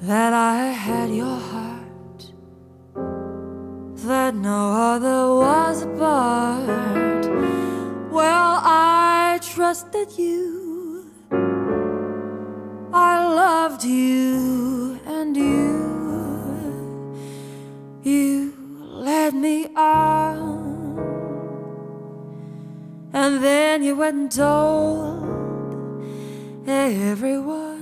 that I had your heart, that no other was apart. Well, I trusted you, I loved you, and you led me on. And then you went and told everyone